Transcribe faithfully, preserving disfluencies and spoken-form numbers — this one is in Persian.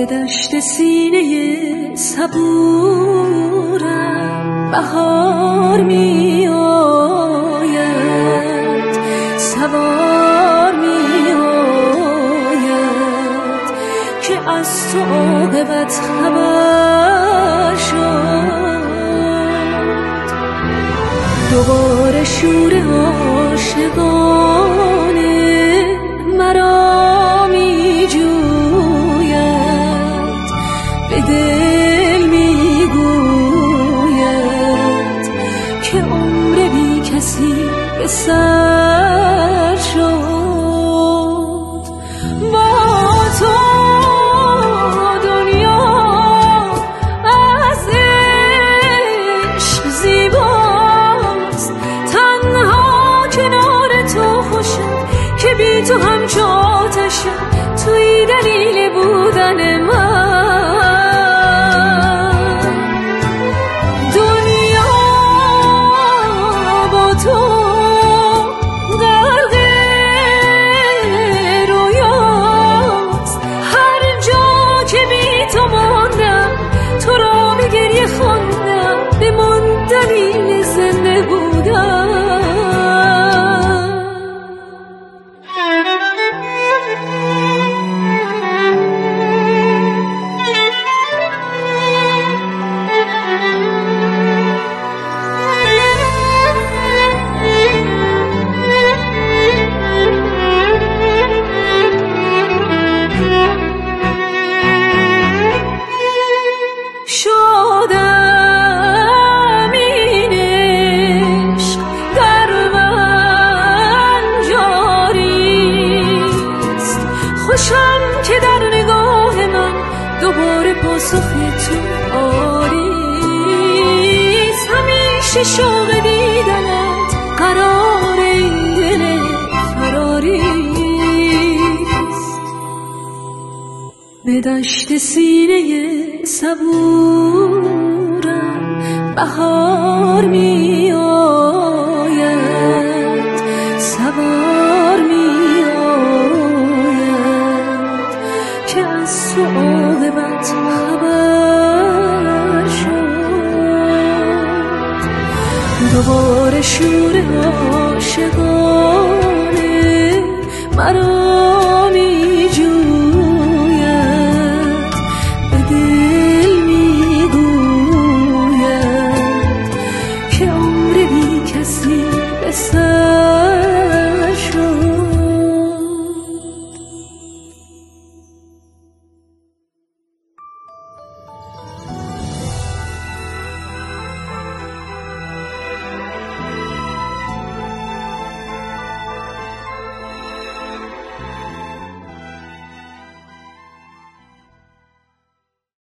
به دشت سینه صبورم بهار می آید، سوار می آید که از تو عاقبت خبر شد. دوباره شور عاشقانه مرا می جوید، به دل می گوید که عمر بی کسی به سر شد. با تو دنیا از عشق زیباست، تنها کنار تو خوشم که بی تو همچو آتشم، توی دلیل بودن من. دنیا با تو غرق رویاست، هر جا که بی تو ماندم تو را به گریه خواندم، بمان دلیل زنده بودم. شدم این عشق در من جاریست، خوشم که در نگاه من دوباره پاسخ تو آریست. همیشه شوق دیدنت قرار این دل فراریست. به دشت سینه صبورم بهار می آید، سوار می آید که از تو عاقبت خبر شد. دوباره شور عاشقانه مرا می